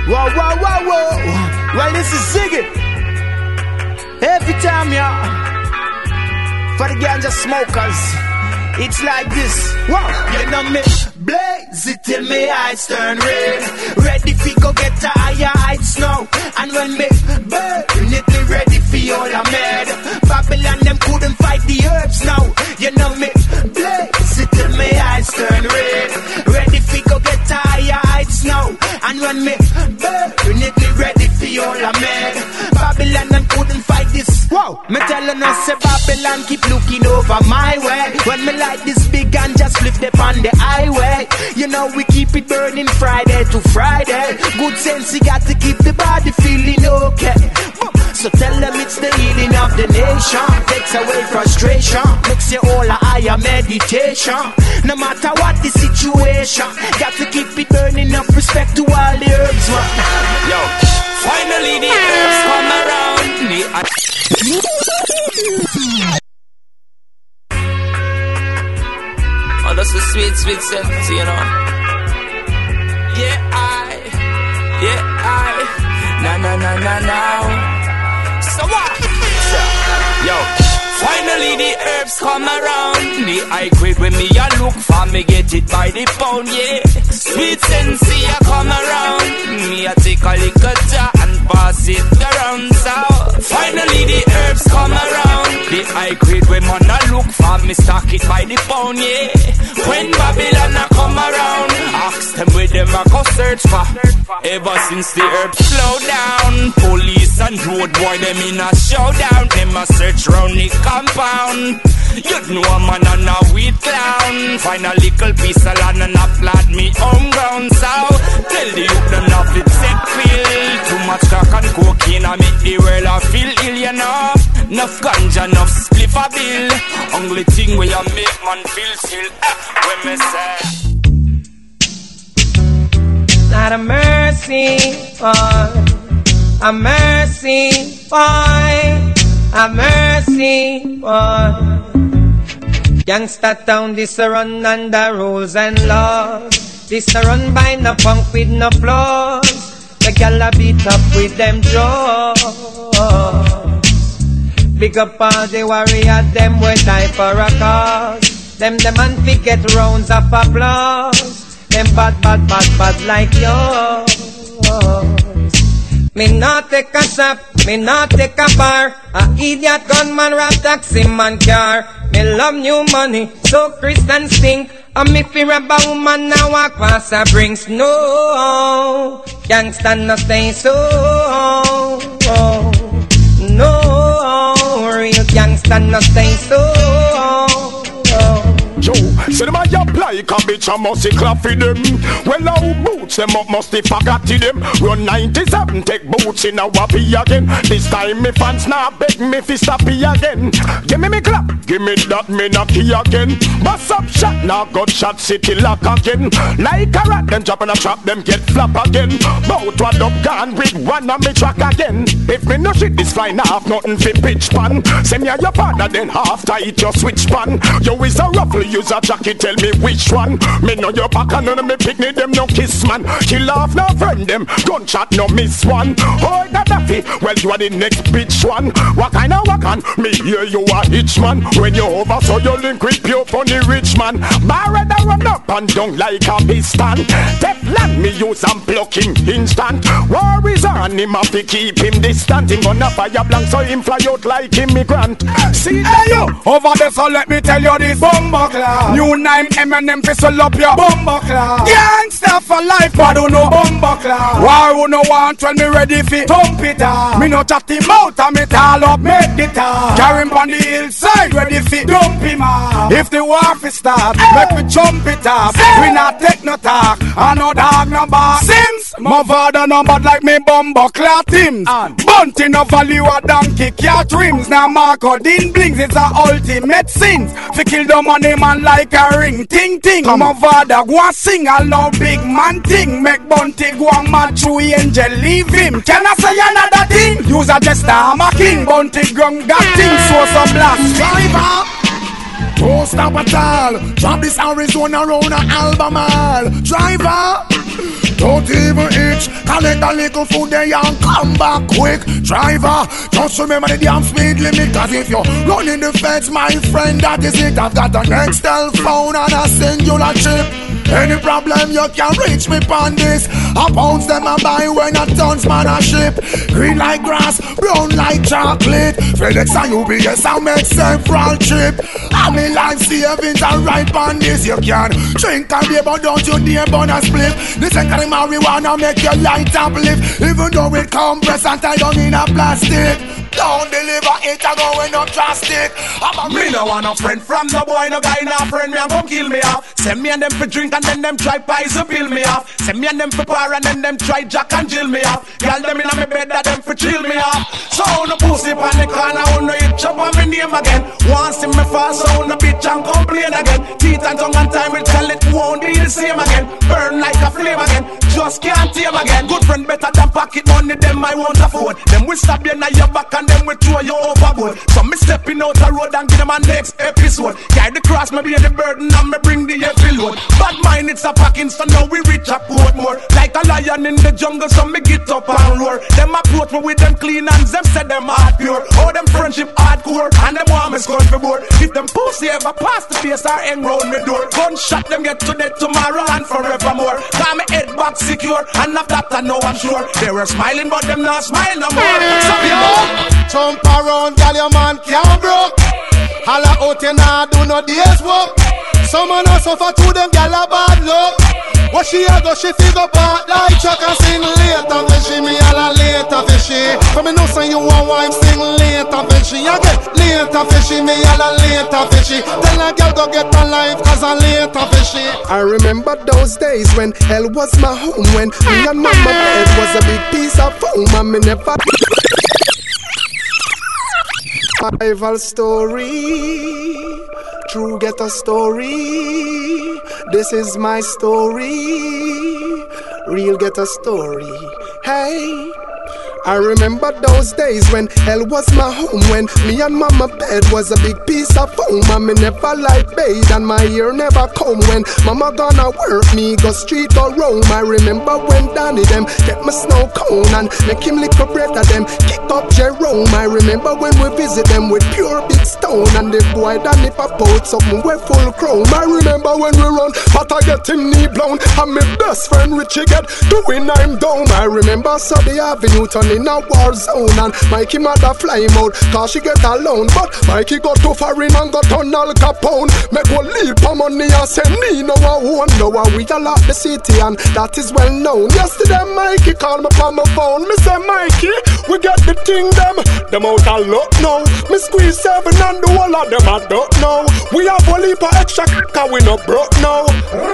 Whoa, whoa, whoa, whoa. Well, this is Ziggy. Every time, y'all. For the ganja smokers, it's like this. Whoa. You know me, blaze it till me eyes turn red. Ready fi go get a higher heights now. And when me burn it, me ready fi all I'm mad. Babylon them couldn't fight the herbs now. You know me, blaze it till me eyes turn red. Ready fi go get a higher heights now. And when me burn it, me ready fi all I'm mad. Babylon them couldn't fight this. Whoa, me telling us say Babylon keep looking over my way. When me light this big and just flip them on the highway. You know we keep it burning Friday to Friday. Good sense, you got to keep the body feeling okay. So tell them it's the healing of the nation. Takes away frustration, makes you all a higher meditation. No matter what the situation, got to keep it burning up. Respect to all the herbs, man. Yo, finally the herbs come around. Oh, that's the sweet, sweet sense, you know. Yeah, now. So what? Yo, finally the herbs come around. The high grade when me a look for, me get it by the pound, yeah. Sweet sensei a come around. Me a take a little jar and pass it around. So finally the herbs come around. The high grade when man a look for, me stock it by the pound, yeah. When Babylon a come around, ask them where them a go search for. Ever since the herbs slow down, police and road boy them in a showdown. Them a search round the compound. You know a man and a weed clown. Find a little piece of land and a plant me home ground. So tell the youth them not fit set feel. Too much crack and cocaine I make the world a feel ill, you know. Enough ganja, enough spliff a bill. Only thing where you make man feel still. When me say not a mercy boy, a mercy boy, a mercy boy. Youngster town, this a run under rules and laws. This a run by no punk with no flaws. The gal a beat up with them jaws. Big up all the warriors, them we die for a cause. Them the man fi get rounds of applause. Them bad like yours. Me not take a shop, me not take a bar. A idiot gunman rap taxi man car. Me love new money, so Christian stink. And me fear a woman now walk past a brings. No, gangsta no stay so. No, real gangsta no stay so. Yo, say them a apply cabbage and must clap for them. Well, our boots them up must forgot to them. Run 97, take boots in our pee again. This time me fans now beg me fi stop me again. Give me clap, give me that me knock key again. Bust up shot, now got shot city lock again. Like a rat, them drop in a trap, them get flap again. Bout one up gone with one on me track again. If me no shit this fine, half nothing fi pitch pan. Send me a your partner, then half tight your switch pan. Yo is a ruffle, use a jacket, tell me which one. Me know your back and none of me picnic, them no kiss man. Kill off no friend them, gunshot no miss one. Oh Gaddafi, well you are the next bitch one. What kind of wakan? Me hear you a hitch man. When you over so you link with pure funny rich man. Barred run up and down like a piston. Teflon me use and pluck him instant. War is on him have to keep him distant. Him gonna fire blank so him fly out like immigrant. See hey yo, over there so let me tell you this. Bomba class. New name Eminem fi swell up your bomba class. Gangsta for life but don't know bomba class. Why who no want when me ready fi thump it up. Me no chat him out and me tall up make it up. Carry him on the hillside ready fi dump him up. If the war fi start make me jump it up. We not take no talk and no dog no bark. Sims my father no bad like me bomba class teams. Bunty no value a donkey cat rims. Now Marco Dean Blings is a ultimate sins. Fi kill the money man like a ring. Ting ting. My father go and sing a loud big man thing. Make Bunty go and mad through angel leave him. Can I say another thing? Use a jester I'm a king. Bunty gun got things so some blast. Driver don't stop at all. Drop this Arizona round a Albemarle. Driver don't even hit reach. Collect a little food there and come back quick. Driver, just remember the damn speed limit. Cause if you're running the fence, my friend, that is it. I've got an Nextel phone and a singular chip. Any problem you can reach me on this. A pounds them a buy when a tons man a ship. Green like grass, brown like chocolate. FedEx and UPS I make several trip. And me life savings are right on this. You can drink and beer but don't you dare burn a split. This ain't kind of marijuana make your light uplift. Even though it compressed and tied down in a plastic. Don't deliver it, I going up drastic. Me no want no friend from no boy, no guy, no friend. Me a come kill me off. Send me and them for drink and then them try pies to peel me off. Send me and them for par and then them try jack and jill me off. Girl them in my bed that them for chill me off. So no pussy pan the corner, no it chop on me name again. Once in me fast, so no bitch and complain again. Teeth and tongue and time will tell it won't be the same again. Burn like a flame again, just can't tame again. Good friend better than pocket money, them I won't afford. Them will stab you in your back and them will throw you overboard. So me stepping out the road and give them a next episode. Carry the cross, me be the burden and me bring the heavy load. Bad mind it's a packing, so now we reach a Portmore. Like a lion in the jungle, so me get up and roar. Them approach me with them clean hands, them say them heart pure. Oh, them friendship hardcore, and them want me score for board. If them pussy ever pass the face or hang round me door, gunshot them get to death tomorrow and forevermore. Got me head back secure, and of that I know I'm sure. They were smiling, but them not smile no more. So jump around, girl, your man can't broke. Holla out, you nah do no day's work. Some man a suffer to them, girl, a bad luck. What she a go, she figure part like Chuck and sing later fishy. Me all a later fishy. For me know say you want wine, sing later fishy. I get later fishy, me all a later fishy. Tell a girl go get a life cause a later fishy. I remember those days when hell was my home. When me and mama bed was a big piece of foam. And me never survival story, true ghetto story. This is my story, real ghetto story. Hey, I remember those days when hell was my home. When me and mama bed was a big piece of foam. And me never like bathe and my ear never comb. When mama gonna work, me go street or roam. I remember when Danny them get my snow cone and make him lick a bread of them, kick up Jerome. I remember when we visit them with pure big stone. And the boy Danny pop out something with full chrome. I remember when we run, but I get him knee blown. And my best friend Richie get doing I'm down. I remember Sunday Avenue turn in a war zone. And Mikey mother fly him out cause she get alone. But Mikey got too far in and got on Al Capone. Make one leap of money and say me no one. Now we all out the city and that is well known. Yesterday Mikey called me from my phone. Me say Mikey, we get the thing them out a lot now. Me squeeze 7 and the whole of them I don't know. We have a leap of extra cause we no broke now.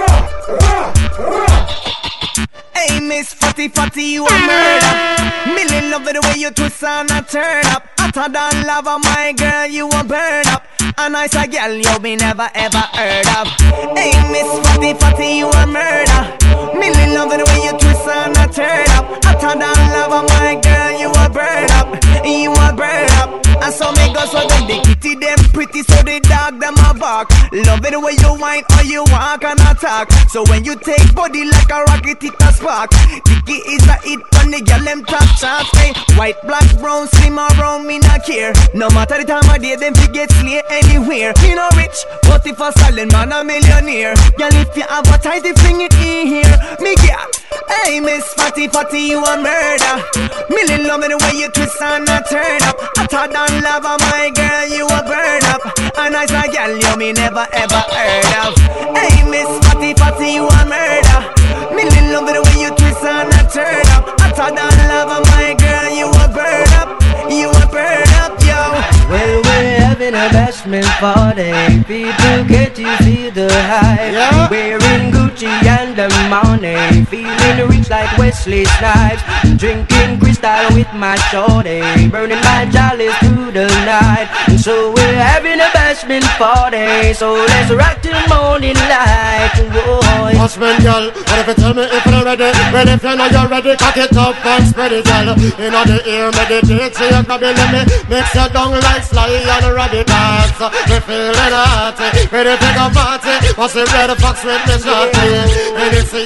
Hey Miss Fatty Fatty, you a murder. Million love the way you twist and I turn up. Hotter than lava, my girl, you a burn up. A nice a girl you be never ever heard of. Hey Miss Fatty Fatty, you a murder. Million love the way you twist and I turn up. Hotter than lava, my girl, you a burn up. You a burn up. And so me go so them the kitty them pretty, so the dog them a bark. Love it the way you whine or you walk and attack. So when you take body like a rocket, it a spark. Dicky is a hit on the girl them top charts. Hey, white, black, brown, slim or brown, me not care. No matter the time of day, them forget slay anywhere. Me no rich, but if a silent man a millionaire. Girl, if you advertise the thing it in here, me girl. Hey Miss Fatty Fatty, you a murder. Million love the way you twist and a turn up. Hotter than lava, my girl, you a burn up. A nice a girl you me never ever heard of. Hey Miss Fatty Fatty, you a murder. Million love the way you twist and a turn up. Hotter than lava, my girl, you a burn up. You a burn up, yo. Well, we're having a bashment party. People get to feel the hype. Yeah. Wearing Gucci and the money. Feeling rich like Wesley Snipes. Drinking crystal with my shorty. Burning my jollies through the night. And so we're having a bashment party. So let's rock till morning light. Whoa. Husband, girl, what if you tell me if you're ready? Well, if you know you're ready, cock it up and spread it, girl. You know the ear, meditate, so you can be let me mix your down like Sly and Radicals. We feeling hearty, ready to go party. What's the red fox with me shorty? And it's a young buck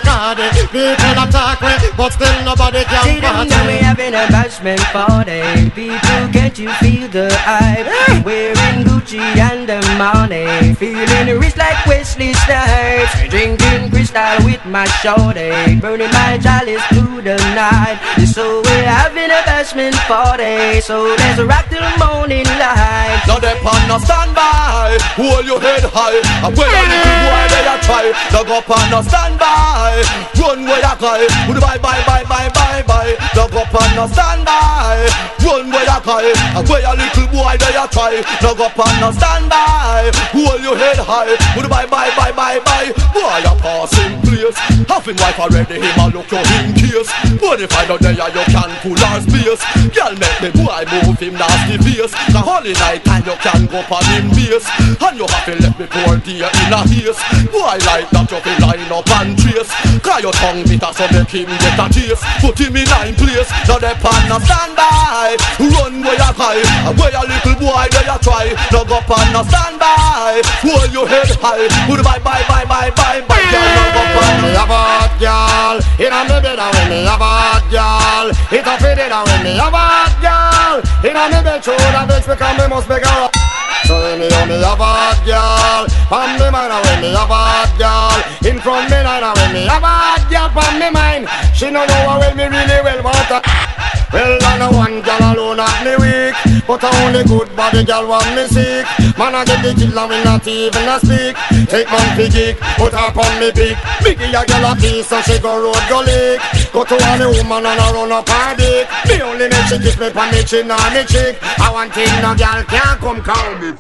cardi. People attack me, but still nobody can see them now we having a bashment party. People, can't you feel the hype? Wearing Gucci and the money, feeling rich like Wesley Snipes. Drinking crystal with my shorty, burning my chalice through the night. So we're having a bashment party, so let's rock till morning light. Now they pan no standby, hold your head high. And when a little boy they a try, now go pan no standby, run where you cry. Bye bye bye bye bye bye. Now go pan no standby, run where you cry. And when a little boy they a try, now go pan no standby, hold your head high. Bye bye bye bye bye. Boy a passing place, having wife already him a look you in case. But if I don't there you can pull our space. Girl make the boy move him nasty face. The holy night time you can go pan him base. And you have to let me pour dear in a haze. Boy like that you feel line up and trace. Cause your tongue bitter so make him get a chase. Put him in line place. Now they pan no standby, run where you cry. And where a little boy there you try. Now go pan no standby, hold your head high. Goodbye bye bye bye bye bye. Girl now go pan. Me a bad girl, in a me bed and when me a bad girl, it a fit it and when me a bad girl, in a me bed shoulda vex because me must make her. So when me a bad girl, from me mind and when me a bad girl, in front me line and when me a bad girl from me mind, she no know how well me really well want her. Well, I know one girl alone at me weak, but only good body girl want me sick. Man, I get the kill and we not even a speak. Take man fi geek, put her on me beak. Biggie a girl a piece and she go road go lick. Go to all the woman and I run up her dick. Me only make she kiss me pa me chin and me cheek. I want thing no girl can't come call me.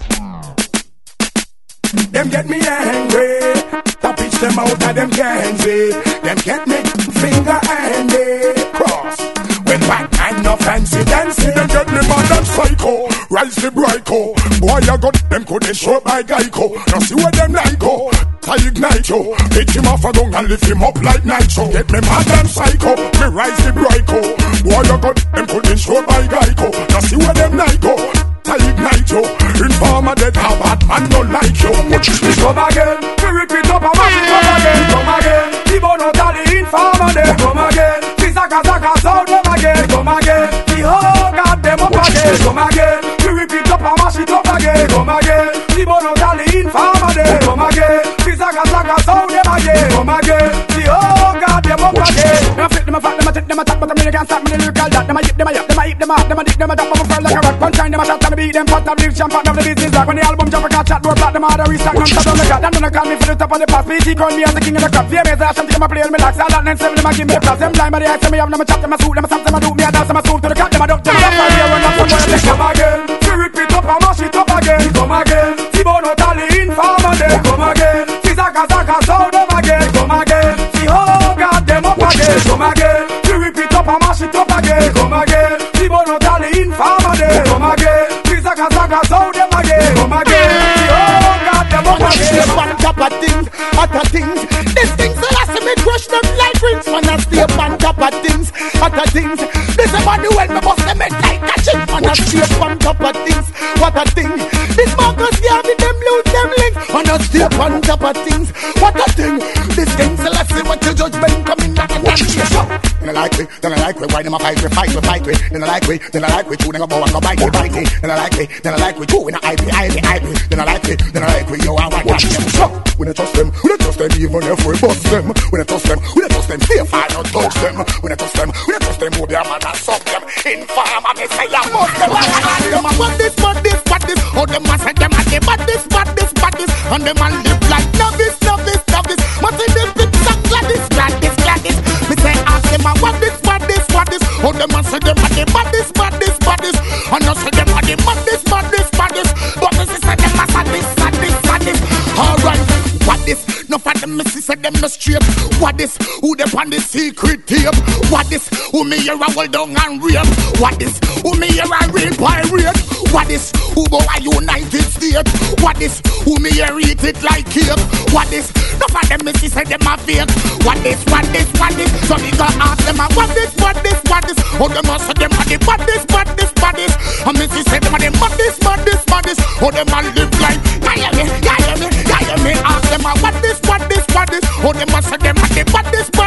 Them get me angry, I pitch them out of them Kenzie. Them get me finger handy, cross. When bad man no fancy dancing, them get me mad and psycho. Rise the Bryco, boy I got them couldn't show by Geico. Now see where them like go, I ignite you. Pick him off a gun and lift him up like nitro. Get me mad and psycho, me rise the Bryco. Boy I got them couldn't show by Geico. Now see where them like go, I ignite you. Informer dead, how bad man don't like you. We come again, we repeat up and mash it up again. We come again, Ibo no tally informer dead. We come again, we zaka sound them again. We come again, we oh God them up again. We come again, we repeat up and mash it up again. We come again, Ibo no tally informer dead. We come again, we zaka sound them again. We come again, we oh God them up again. Them a flip, them a fat, them a tip, them a tap, but them really can't stop me. The lyrical that them a yip, them a yap, them a hip, them a hop, them a dick, them a tap, them a fur like a rock. Punchline, them a shot, them a beat, them pot of lyrics, champ, of the business like when the album jump a catch chat, door block, them harder restock, non stop on the cut. Them gonna call me for the top of the pass. BT call me as the king of the crop. VMAs, I shanty, them a play, them a lax. All that 9-7, them a give me the plus. Them blind by the eyes, them a have, them a chop, them a suit, them a stamp, them a do. Me a dance, them a swoop to the cut, them a duck, them a rap, and they run up from where they come again. We repeat up and mash it up again. Come again, Tibo no tally informer day. Come again, see zaka sound them again. Come again, see oh God them up again. Come again, we repeat up and mash it up again. Come again, Tibo no tally informer day. Come again, see zaka sound them again. Come again, see oh God them up again. On top of things, other things. These things that I see me crush them like rings. Man, I stay on top of things, other things. This is money when me bust them head like a chip. Man, I stay on top of things, what a thing. This Marcus Garvey, them lose them links. Man, I stay on top of things, what a thing. This thing, so let's see what your judgment coming back and then I like me, why them a fight me. Then I like me, two them a bow and go bite me. Then I like me, two in a IP. Then I like me, yo, I want them. We don't trust them, even if we bust them. We don't trust them, safe I don't touch them. We don't trust them, who be a man and suck them. Informer, me say I must them. Them a what this. Oh, them a say them a say bad this. And them a live like novice. What in them pips and gladys. Me say ask them a what this. Oh, them a say them a the baddest. And I say them a the maddest. But me say them a sadist. Alright, what this? No for them me say them no straight. What this? Who them on the secret tape? What this? Who me hear a hold down and rape? What this? Who me hear a rape pirate? What this? Who go a United States? What this? Who me hear eat it like cake? What this? No for them me say them a fake. What this? So me go ask them a what this? Oh, them a say them a the baddest. And me say them a the maddest. Oh, them a live like yeah, me. Ask them a what this? Oh, them a say them a the baddest.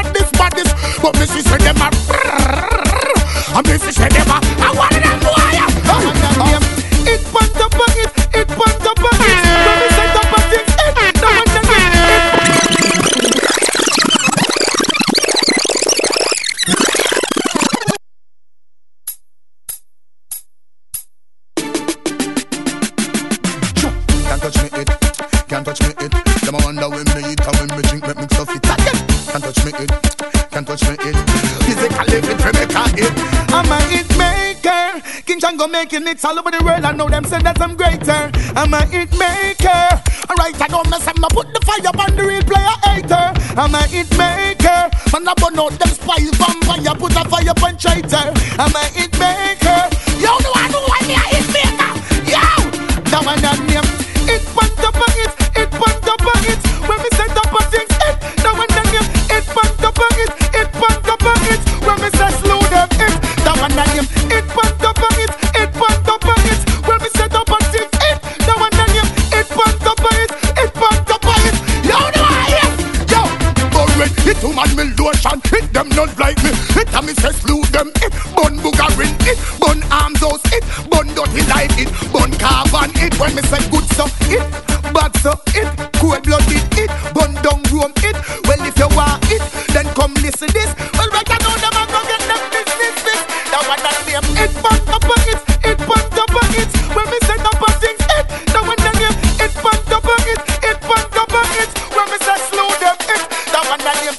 can touch me it. Physically fit to make a hit. I'm a hit maker. King Django making hits all over the world. I know them say that I'm greater. I'm a hit maker. Alright, I don't mess up. I put the fire on the real player hater. I'm a hit maker. Man, I burn out them spies vampire. Put a fire on traitor. I'm a hit maker. Yo, no, I know I'm a hit maker. Yo, now I'm not name. It pumped up a hit. It pumped up a hit. When we set up a thing, it. Now I'm not name. It pumped up a hit. It pumped up a hit. When we set slow them, it. Now I'm not name. It pumped up a hit. It pumped up a hit. When we set up a thing, it. Now I'm not name. It pumped up a hit. It pumped up a hit. Yo, no, I am. Yo, Burn it to man me lotion. Hit them not like me. It a me say slew them. It bun boogerin. It bun arms house. It bun dirty like it. Bun carbon. It when me say good so it. Bad so it. Cold blooded it. Bun down room it. Well if you want it, then come listen this. Well right I know them and go get them this. That one that name. It pumped up a hit. It pumped up a hit. When me set up a thing it. That one that name. It pumped up a hit. It pumped up a hit. When me say slow them it. That one that name.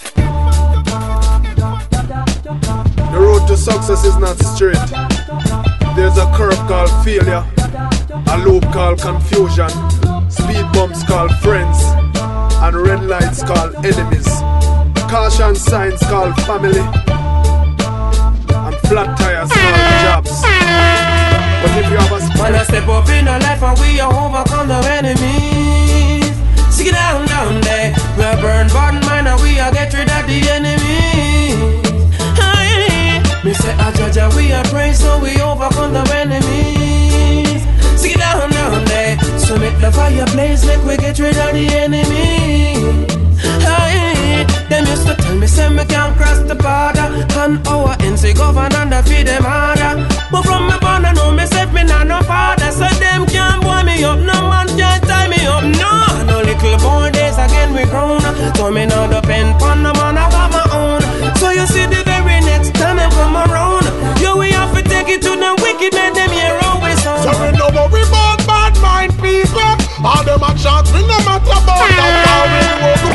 The road to success is not straight. There's a curve called failure, a loop called confusion, speed bumps called friends, and red lights called enemies. Caution signs called family, and flat tires called jobs. But if you have a when I step up in the life and we are overcome the enemies. Sing it down, down there. We are burn bottom mind and we are get rid of the enemy. Me say a judge and we are praise so we overcome the enemies. Sing it down, down there. So make the fire blaze, make we get rid of the enemy. Them used to tell me say me can't cross the border. And our NC govern and I feed them harder. But from me born I know myself me not no father. So them can't boy me up, no man can't tie me up, no. No little boy days again we grown. So me not depend on the man I got my own. So you see the very next time I come around, yo we have to take it to the wicked man them here always on. So we know what we about bad mind people. All them a chat we no matter about that.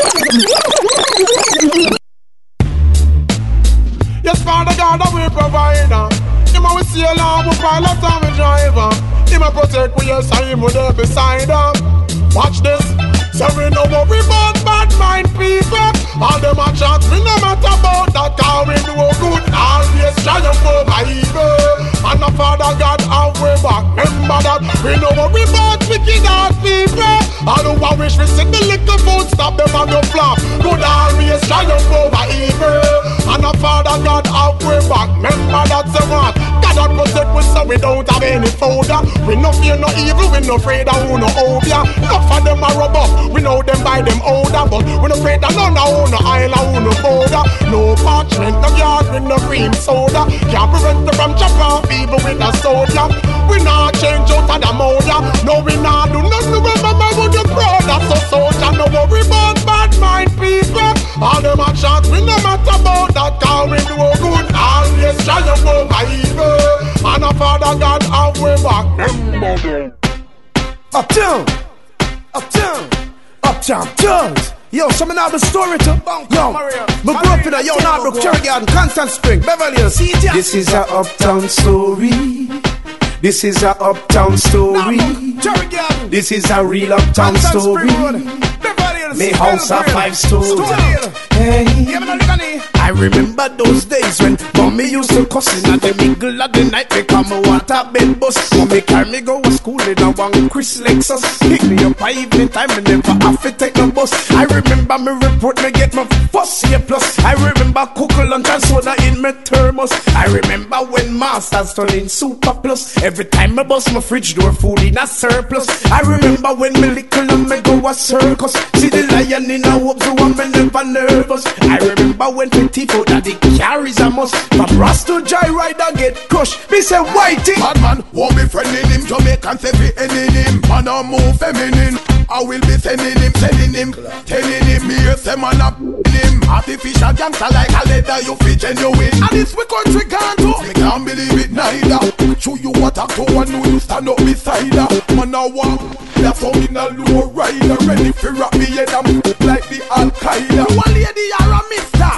Yes, Father God, we provider. Him a we see along, we pilot and we driver. Him a protect we, yes, and him we there beside them. Watch this. So we know what we about bad mind people. All them a chat we no matter about that. Cause we do good, always triumph over evil. And the Father God have we back. Remember that we know what we about wicked hard people. All who a wish we see the little food stop them and go flop. Good always triumph over evil. And the Father God have we back. Remember that's the one. God had protect we so we don't have any fodder. We no fear no evil, we no afraid of who no obia. Enough of them a rub off. We know them by them older, but we no afraid of none of who no island, who no border. No parchment, no yard with no cream soda. Can't prevent them from chop off people with a soldier. We not change out of the motor. No, we not do nothing with mama with the brother. So soldier, no worry about bad mind people. All them a chat, we no matter about that. Cause we do good, always triumph over evil. And a Father God have we back. Uptown, uptown, uptown, Jones. Yo, some of the story to yo, my grew up in a yo, Narbrook, Cherry Garden, Constant Spring, Beverly Hills. This is a uptown story. This is a uptown story. This is a real uptown story. Me house a 5-story. Hey, I remember those days when mommy used to cussing at the middle of the night because me want a bed bus. Mommy carry me go to school in a one Chris Lexus. Pick me up by evening time and never have to take no bus. I remember me report me get my first A+. I remember cooking lunch and soda in my thermos. I remember when masters turned in Super Plus. Every time I bust my fridge door food in a surplus. I remember when me little and me go a circus. See the lion in a hope so I'm never nervous. I remember when Petit food that it carries a must. From Ross to Joyrider get crushed. Me say whitey. Bad man, want me friend in him. Jamaican say fi ending him. Man a move feminine. I will be sending him, telling him, me a say man a him. Artificial gangster like a leather, you fit genuine. And this we country can't do. Me can't believe it neither. Show you what I do and know you stand up beside her. Man a walk, that's how in a low rider. Ready for rap me head and like the Al-Qaeda. You a lady or a mister. You dress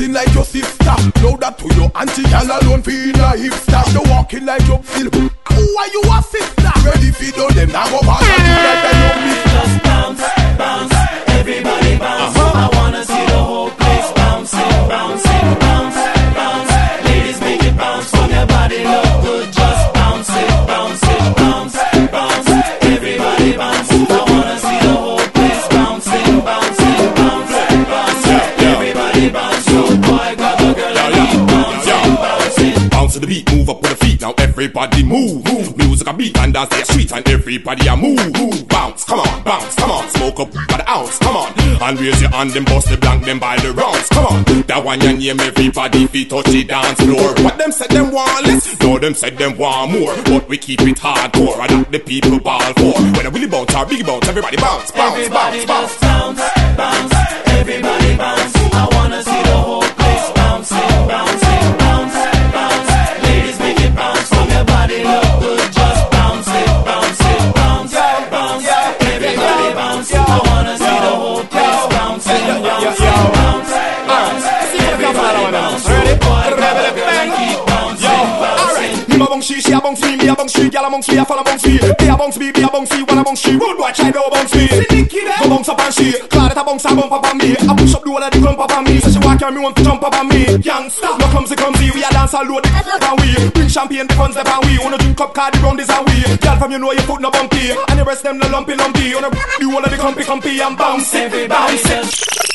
dancing like your sister. Know that to your auntie, y'all alone feel a hipster. You walking like your feel. Who are you a sister? Ready for do them now go back and you like that you miss. Just bounce, bounce, everybody bounce. I wanna see the whole place bouncing, bouncing, bounce, bounce. Ladies make it bounce from your body, look good. Just bounce it, bounce it, bounce, bounce. Everybody bounce. I wanna see the whole place bouncing, bouncing, bounce, bounce. Everybody bounce. Your boy got the girl that keep bouncing, bouncing. Bounce to the beat, move up with the feet. Now everybody move. Music a beat and dance the street and everybody a move. Bounce, come on, smoke up by the ounce, come on. And raise your hand and bust the blank them by the rounds, come on. That one your name everybody feet touch the dance floor. What them said them want less, no them said them want more. But we keep it hardcore and that the people ball for. When a willy bounce or biggie bounce, everybody bounce, bounce, everybody bounce, just bounce, bounce. Everybody bounce. I wanna see the whole place bouncing, bouncing, bounce, bounce. Ladies make it bounce from your body, look good. Just bounce it, bounce it, bounce, bounce. Everybody bounce. I wanna see the whole place bouncing, bouncing, bounce, bounce. Everybody bounce. Boy, keep bouncing, bouncing. Me a bounce she a bounce me, me a bounce she, gyal a bounce me, a fall a bounce me. Me a bounce me, a bounce me, wanna bounce she. Rude boy try to bounce me. Go bounce up and she, Claudette a bounce a bump up on me. I push up the whole of the clump up on me. So she walk and me want to jump up on me. Youngster, no clumsy, we a dance all load and we bring champagne, the funds up and we. Wanna drink up card, the round is and we. Gyal from you know your foot no bumpy, and the rest them no lumpy. Wanna the whole of the clumpy and bounce it, bounce it.